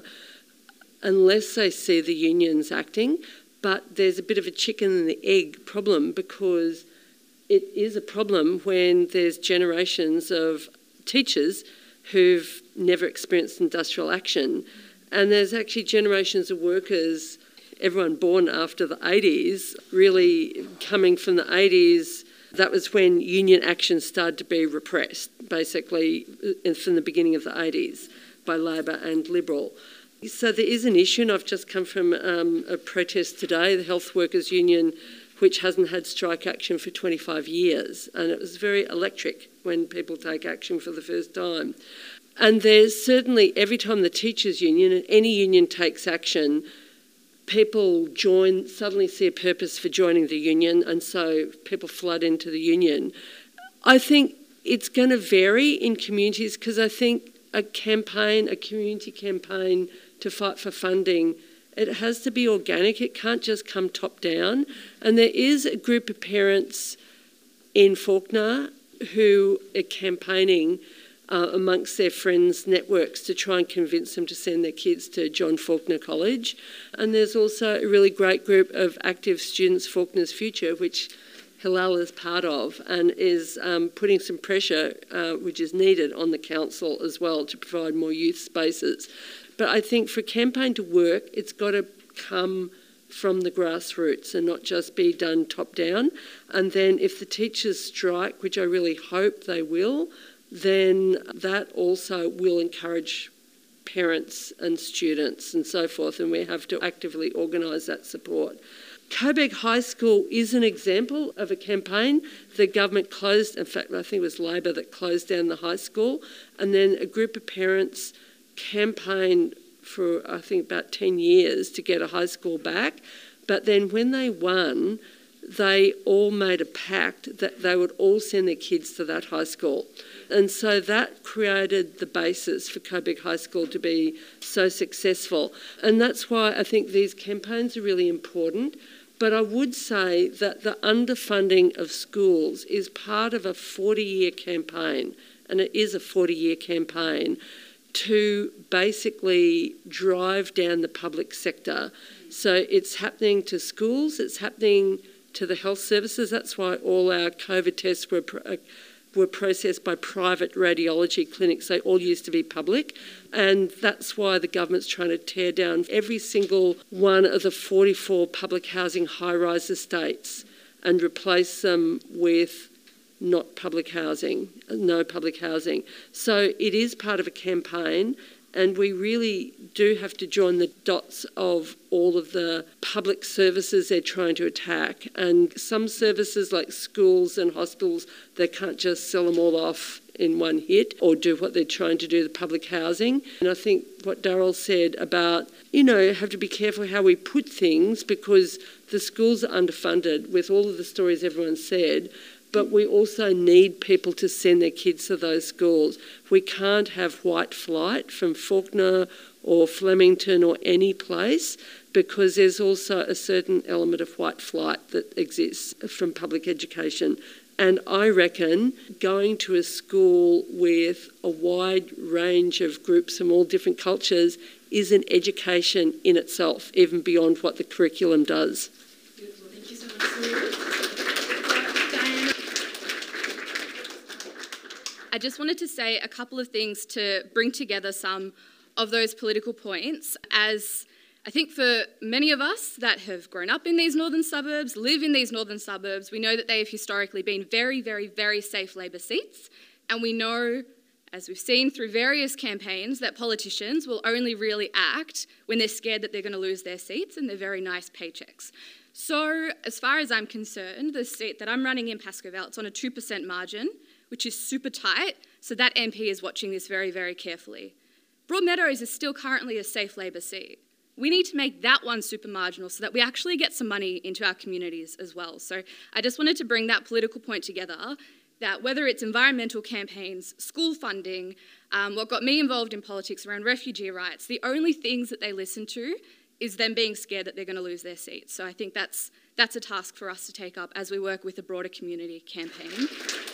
unless they see the unions acting. But there's a bit of a chicken and the egg problem, because it is a problem when there's generations of teachers who've never experienced industrial action, and there's actually generations of workers, everyone born after the eighties, really coming from the eighties. That was when union action started to be repressed, basically from the beginning of the eighties by Labor and Liberal. So there is an issue, and I've just come from um, a protest today. The Health Workers Union which hasn't had strike action for twenty-five years. And it was very electric when people take action for the first time. And there's certainly, every time the teachers' union and any union takes action, people join, suddenly see a purpose for joining the union, and so people flood into the union. I think it's going to vary in communities, because I think a campaign, a community campaign to fight for funding, it has to be organic. It can't just come top down. And there is a group of parents in Fawkner who are campaigning uh, amongst their friends' networks to try and convince them to send their kids to John Fawkner College. And there's also a really great group of active students, Fawkner's Future, which Hilal is part of, and is um, putting some pressure, uh, which is needed, on the council as well to provide more youth spaces. But I think for a campaign to work, it's got to come from the grassroots and not just be done top down. And then if the teachers strike, which I really hope they will, then that also will encourage parents and students and so forth, and we have to actively organise that support. Coburg High School is an example of a campaign. The government closed, in fact, I think it was Labor that closed down the high school, and then a group of parents campaigned for, I think, about ten years to get a high school back. But then when they won, they all made a pact that they would all send their kids to that high school. And so that created the basis for Coburg High School to be so successful. And that's why I think these campaigns are really important. But I would say that the underfunding of schools is part of a forty-year campaign, and it is a forty-year campaign, to basically drive down the public sector. So it's happening to schools, it's happening to the health services. That's why all our COVID tests were were processed by private radiology clinics. They all used to be public. And that's why the government's trying to tear down every single one of the forty-four public housing high-rise estates and replace them with not public housing, no public housing. So it is part of a campaign, and we really do have to join the dots of all of the public services they're trying to attack. And some services like schools and hospitals, they can't just sell them all off in one hit or do what they're trying to do, the public housing. And I think what Darryl said about, you know, have to be careful how we put things, because the schools are underfunded with all of the stories everyone said. But we also need people to send their kids to those schools. We can't have white flight from Fawkner or Flemington or any place, because there's also a certain element of white flight that exists from public education. And I reckon going to a school with a wide range of groups from all different cultures is an education in itself, even beyond what the curriculum does. Beautiful. Thank you so much, Sue. I just wanted to say a couple of things to bring together some of those political points, as I think for many of us that have grown up in these northern suburbs, live in these northern suburbs, we know that they have historically been very, very, very safe Labor seats, and we know, as we've seen through various campaigns, that politicians will only really act when they're scared that they're going to lose their seats and their very nice paychecks. So as far as I'm concerned, the seat that I'm running in Pascoe Vale, it's on a two percent margin, which is super tight, so that M P is watching this very, very carefully. Broadmeadows is still currently a safe Labor seat. We need to make that one super marginal so that we actually get some money into our communities as well. So I just wanted to bring that political point together, that whether it's environmental campaigns, school funding, um, what got me involved in politics around refugee rights, the only things that they listen to is them being scared that they're going to lose their seats. So I think that's, that's a task for us to take up as we work with a broader community campaign.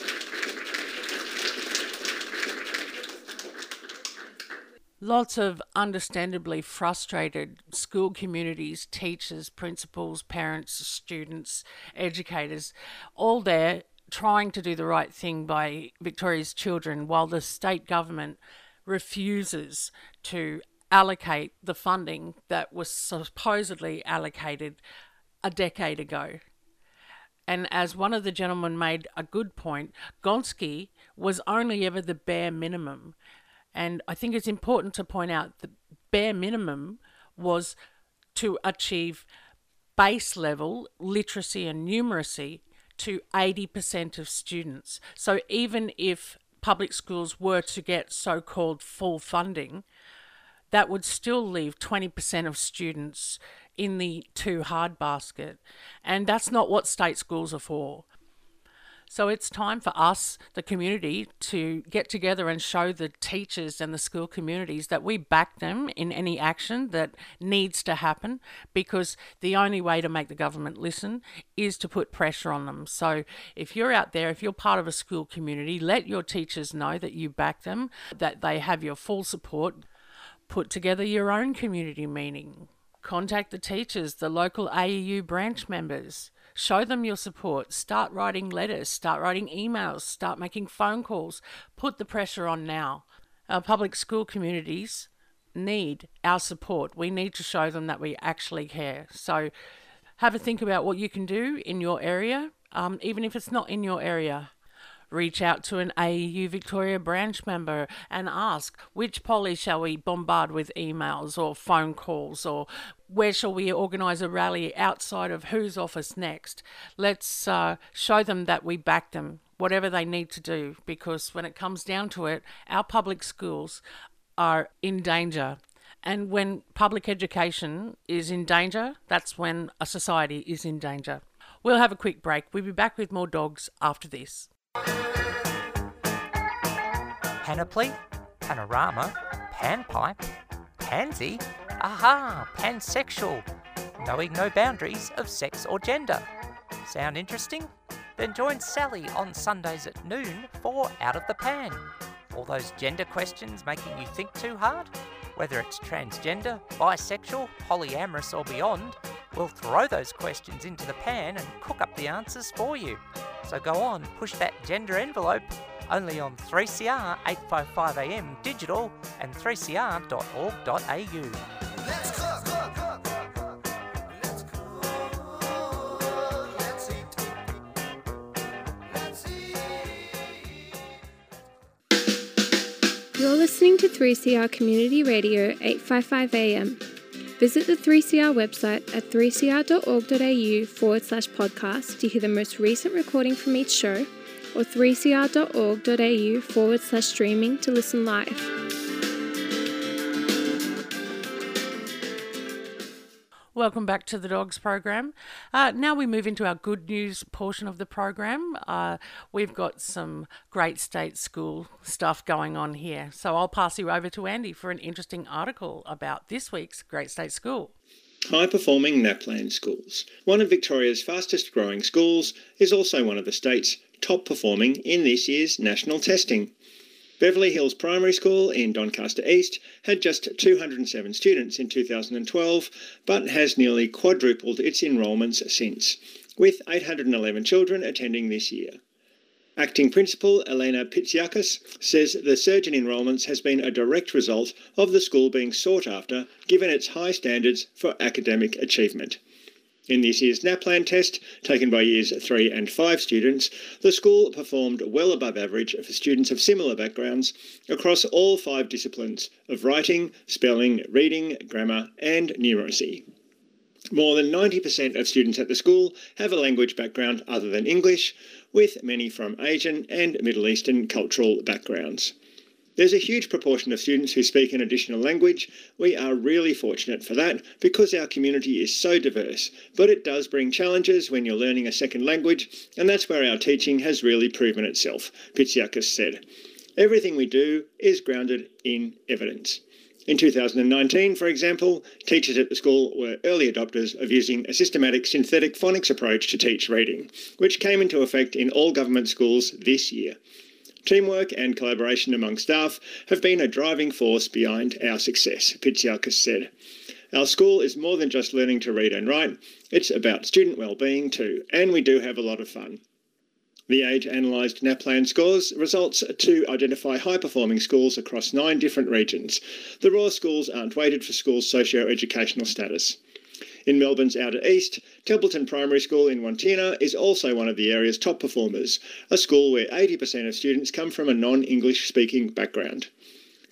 Lots of understandably frustrated school communities, teachers, principals, parents, students, educators, all there trying to do the right thing by Victoria's children, while the state government refuses to allocate the funding that was supposedly allocated a decade ago. And as one of the gentlemen made a good point, Gonski was only ever the bare minimum. And I think it's important to point out the bare minimum was to achieve base level literacy and numeracy to eighty percent of students. So even if public schools were to get so-called full funding, that would still leave twenty percent of students in the too hard basket. And that's not what state schools are for. So it's time for us, the community, to get together and show the teachers and the school communities that we back them in any action that needs to happen, because the only way to make the government listen is to put pressure on them. So if you're out there, if you're part of a school community, let your teachers know that you back them, that they have your full support. Put together your own community meeting. Contact the teachers, the local A E U branch members. Show them your support. Start writing letters, start writing emails, start making phone calls. Put the pressure on now. Our public school communities need our support. We need to show them that we actually care. So have a think about what you can do in your area, um, even if it's not in your area. Reach out to an A E U Victoria branch member and ask, which poly shall we bombard with emails or phone calls, or where shall we organise a rally outside of whose office next? Let's uh, show them that we back them, whatever they need to do, because when it comes down to it, our public schools are in danger. And when public education is in danger, that's when a society is in danger. We'll have a quick break. We'll be back with more dogs after this. Panoply, panorama, panpipe, pansy, aha, pansexual, knowing no boundaries of sex or gender. Sound interesting? Then join Sally on Sundays at noon for Out of the Pan. All those gender questions making you think too hard? Whether it's transgender, bisexual, polyamorous or beyond, we'll throw those questions into the pan and cook up the answers for you. So go on, push that gender envelope, only on three C R eight fifty-five A M digital and three c r dot org dot a u. Let's cook, cook, cook, cook, cook. Let's cook, let's eat, let's eat. You're listening to three C R Community Radio eight fifty-five A M. Visit the three C R website at three c r dot org dot a u forward slash podcast to hear the most recent recording from each show, or three c r dot org dot a u forward slash streaming to listen live. Welcome back to the Dogs program. Uh, now we move into our good news portion of the program. Uh, we've got some great state school stuff going on here. So I'll pass you over to Andy for an interesting article about this week's Great State School. High-performing NAPLAN schools. One of Victoria's fastest growing schools is also one of the state's top performing in this year's national testing. Beverly Hills Primary School in Doncaster East had just two hundred seven students in two thousand twelve, but has nearly quadrupled its enrolments since, with eight hundred eleven children attending this year. Acting Principal Elena Pitsiakis says the surge in enrolments has been a direct result of the school being sought after, given its high standards for academic achievement. In this year's NAPLAN test, taken by years three and five students, the school performed well above average for students of similar backgrounds across all five disciplines of writing, spelling, reading, grammar and numeracy. More than ninety percent of students at the school have a language background other than English, with many from Asian and Middle Eastern cultural backgrounds. There's a huge proportion of students who speak an additional language. We are really fortunate for that because our community is so diverse, but it does bring challenges when you're learning a second language, and that's where our teaching has really proven itself, Pitsiakis said. Everything we do is grounded in evidence. In two thousand nineteen, for example, teachers at the school were early adopters of using a systematic synthetic phonics approach to teach reading, which came into effect in all government schools this year. Teamwork and collaboration among staff have been a driving force behind our success, Pitsiakis said. Our school is more than just learning to read and write, it's about student wellbeing too, and we do have a lot of fun. The Age analysed NAPLAN scores results to identify high-performing schools across nine different regions. The raw schools aren't weighted for schools' socio-educational status. In Melbourne's Outer East, Templeton Primary School in Wantina is also one of the area's top performers, a school where eighty percent of students come from a non-English speaking background.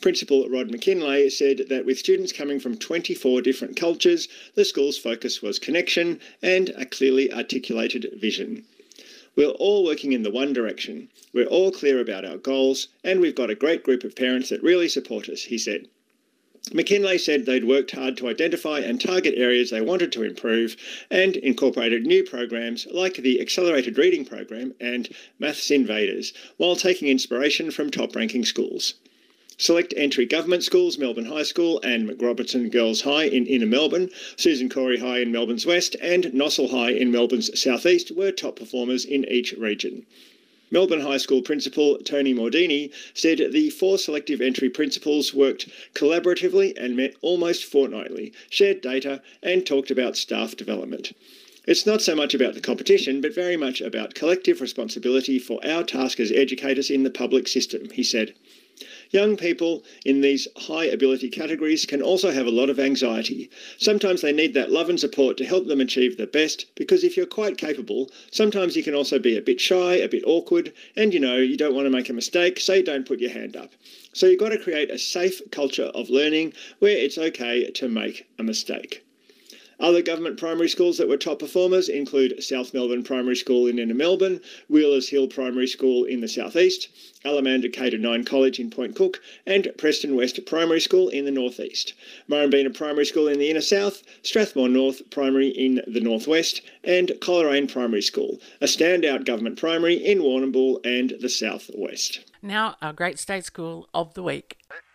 Principal Rod McKinlay said that with students coming from twenty-four different cultures, the school's focus was connection and a clearly articulated vision. We're all working in the one direction. We're all clear about our goals, and we've got a great group of parents that really support us, he said. McKinlay said they'd worked hard to identify and target areas they wanted to improve and incorporated new programs like the Accelerated Reading Program and Maths Invaders, while taking inspiration from top-ranking schools. Select entry government schools, Melbourne High School and McRobertson Girls High in Inner Melbourne, Susan Corey High in Melbourne's West and Nossal High in Melbourne's Southeast were top performers in each region. Melbourne High School Principal Tony Mordini said the four selective entry principals worked collaboratively and met almost fortnightly, shared data and talked about staff development. It's not so much about the competition, but very much about collective responsibility for our task as educators in the public system, he said. Young people in these high ability categories can also have a lot of anxiety. Sometimes they need that love and support to help them achieve the best, because if you're quite capable, sometimes you can also be a bit shy, a bit awkward, and you know, you don't want to make a mistake, so you don't put your hand up. So you've got to create a safe culture of learning where it's okay to make a mistake. Other government primary schools that were top performers include South Melbourne Primary School in Inner Melbourne, Wheelers Hill Primary School in the southeast, Alamander K to nine College in Point Cook, and Preston West Primary School in the northeast. Murrumbina Primary School in the inner south, Strathmore North Primary in the northwest, and Coleraine Primary School, a standout government primary in Warrnambool and the southwest. Now, our great state school of the week.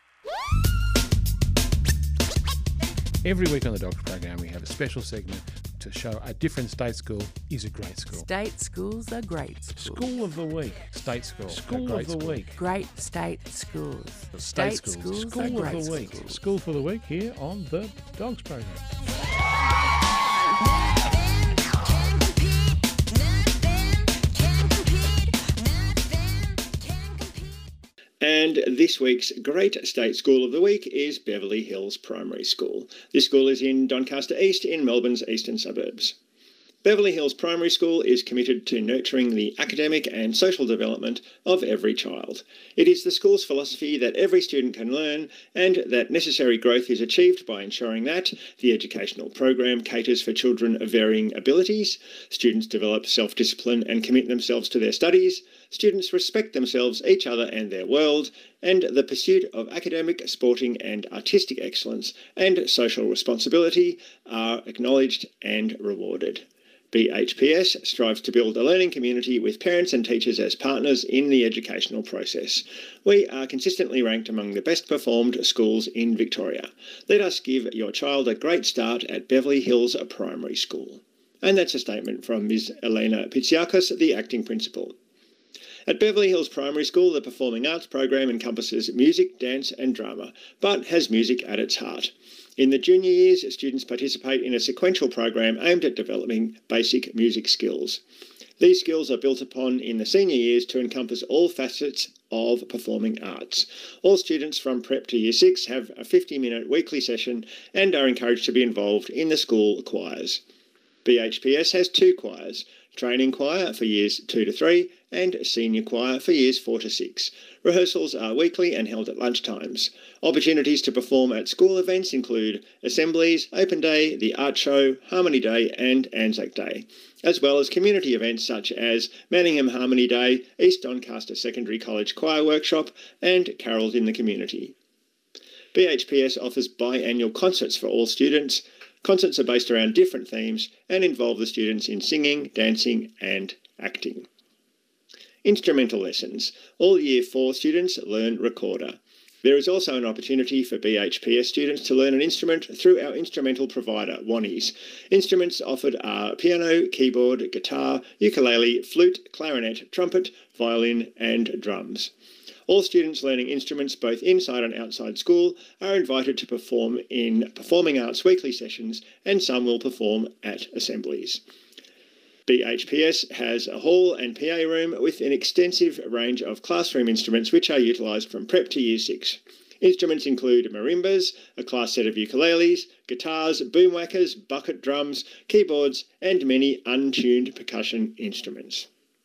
Every week on the Dogs program, we have a special segment to show a different state school is a great school. State schools are great schools. School of the week. State school. School of the school. week. Great state schools. State, state schools. schools School are of great the week. schools. School for the week here on the Dogs program. And this week's Great State School of the Week is Beverly Hills Primary School. This school is in Doncaster East in Melbourne's eastern suburbs. Beverly Hills Primary School is committed to nurturing the academic and social development of every child. It is the school's philosophy that every student can learn and that necessary growth is achieved by ensuring that the educational program caters for children of varying abilities, students develop self-discipline and commit themselves to their studies, students respect themselves, each other and their world, and the pursuit of academic, sporting and artistic excellence and social responsibility are acknowledged and rewarded. B H P S strives to build a learning community with parents and teachers as partners in the educational process. We are consistently ranked among the best performed schools in Victoria. Let us give your child a great start at Beverly Hills Primary School. And that's a statement from Miz Elena Pitsiakos, the acting principal. At Beverly Hills Primary School, the Performing Arts program encompasses music, dance and drama, but has music at its heart. In the junior years, students participate in a sequential program aimed at developing basic music skills. These skills are built upon in the senior years to encompass all facets of performing arts. All students from prep to year six have a fifty minute weekly session and are encouraged to be involved in the school choirs. B H P S has two choirs, training choir for years two to three and senior choir for years four to six. Rehearsals are weekly and held at lunchtimes. Opportunities to perform at school events include assemblies, open day, the art show, Harmony Day and Anzac Day, as well as community events such as Manningham Harmony Day, East Doncaster Secondary College Choir Workshop and Carols in the Community. B H P S offers biannual concerts for all students. Concerts are based around different themes and involve the students in singing, dancing and acting. Instrumental lessons. All Year four students learn recorder. There is also an opportunity for B H P S students to learn an instrument through our instrumental provider, Wannies. Instruments offered are piano, keyboard, guitar, ukulele, flute, clarinet, trumpet, violin and drums. All students learning instruments both inside and outside school are invited to perform in Performing Arts weekly sessions and some will perform at assemblies. B H P S has a hall and P A room with an extensive range of classroom instruments which are utilised from prep to year six. Instruments include marimbas, a class set of ukuleles, guitars, boomwhackers, bucket drums, keyboards and many untuned percussion instruments.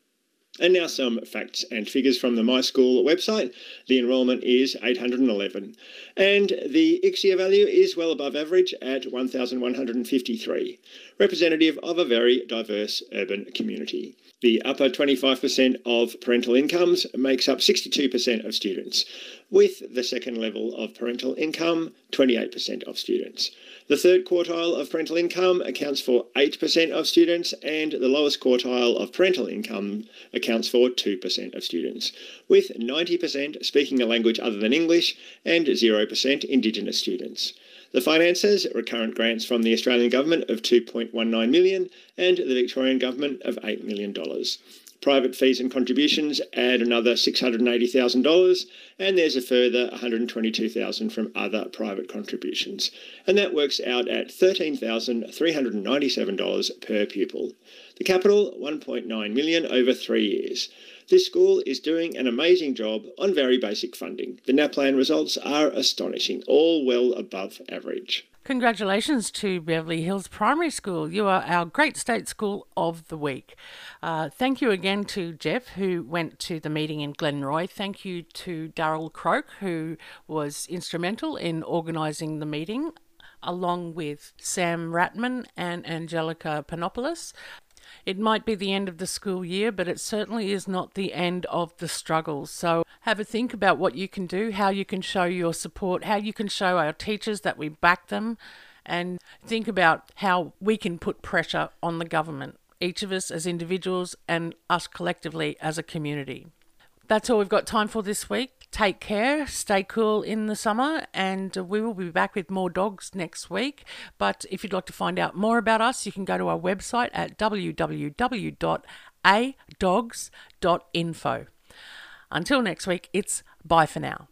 And now some facts and figures from the My School website. The enrolment is eight hundred eleven and the I C S I A value is well above average at one thousand one hundred fifty-three, representative of a very diverse urban community. The upper twenty-five percent of parental incomes makes up sixty-two percent of students, with the second level of parental income twenty-eight percent of students. The third quartile of parental income accounts for eight percent of students, and the lowest quartile of parental income accounts for two percent of students, with ninety percent speaking a language other than English and zero percent Indigenous students. The finances, recurrent grants from the Australian Government of two point one nine million dollars and the Victorian Government of eight million dollars. Private fees and contributions add another six hundred eighty thousand dollars, and there's a further one hundred twenty-two thousand dollars from other private contributions. And that works out at thirteen thousand three hundred ninety-seven dollars per pupil. The capital, one point nine million dollars over three years. This school is doing an amazing job on very basic funding. The NAPLAN results are astonishing, all well above average. Congratulations to Beverly Hills Primary School. You are our Great State School of the Week. Uh, thank you again to Jeff, who went to the meeting in Glenroy. Thank you to Darryl Croak, who was instrumental in organising the meeting, along with Sam Ratman and Angelica Panopoulos. It might be the end of the school year, but it certainly is not the end of the struggle. So have a think about what you can do, how you can show your support, how you can show our teachers that we back them, and think about how we can put pressure on the government, each of us as individuals and us collectively as a community. That's all we've got time for this week. Take care, stay cool in the summer, and we will be back with more dogs next week. But if you'd like to find out more about us, you can go to our website at w w w dot a dogs dot info. Until next week, it's bye for now.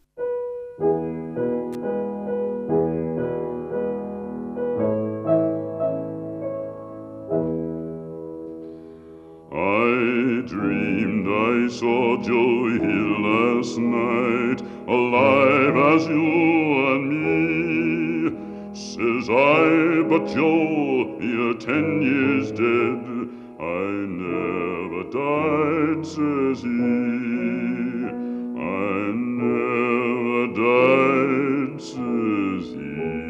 I dreamed I saw Joe Hill last night, alive as you and me. Says I, but Joe, you're ten years dead. I never died, says he. I never died, says he.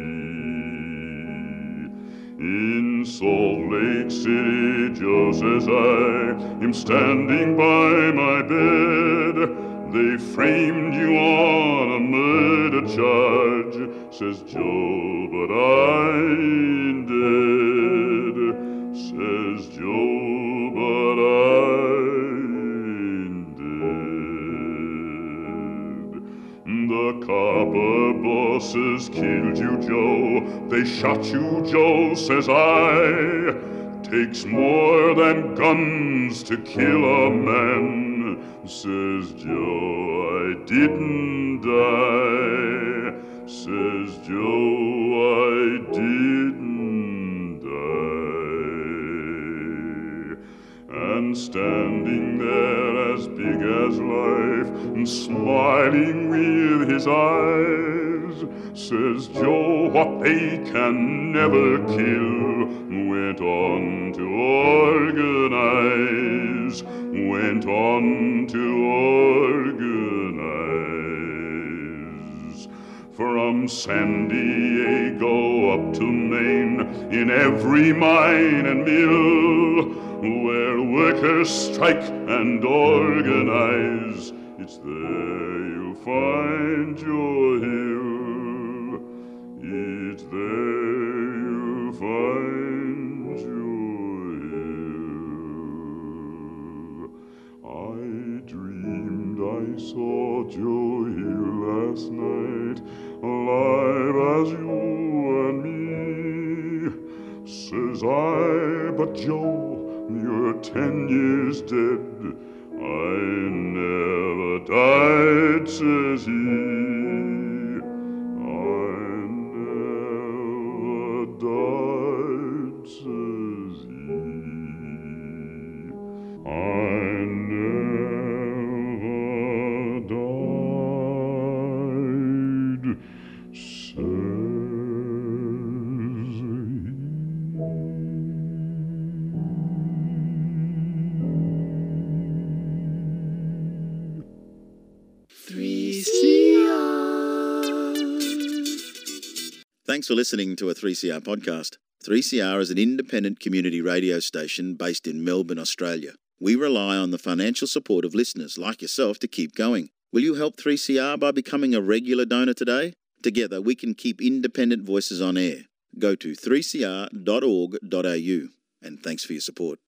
In Salt Lake City, Joe says I am standing by my bed. They framed you on a murder charge, says Joe, but I ain't dead. Says Joe, but I ain't dead. The copper bosses killed you, Joe. They shot you, Joe, says I. Takes more than guns to kill a man, says Joe, I didn't die. Says Joe, I didn't die. And standing there as big as life, and smiling with his eyes, says Joe, what they can never kill, went on to organize, went on to organize. From San Diego up to Maine, in every mine and mill, where workers strike and organize, it's there you'll find your hill. It's there you'll find your hill. I dreamed I saw Joe Hill last night, alive as you and me. Says I, but Joe, you're ten years dead. I never died, says he. Died, says he. I never died, says he. Thanks for listening to a three C R podcast. three C R is an independent community radio station based in Melbourne, Australia. We rely on the financial support of listeners like yourself to keep going. Will you help three C R by becoming a regular donor today? Together we can keep independent voices on air. Go to three c r dot org dot a u and thanks for your support.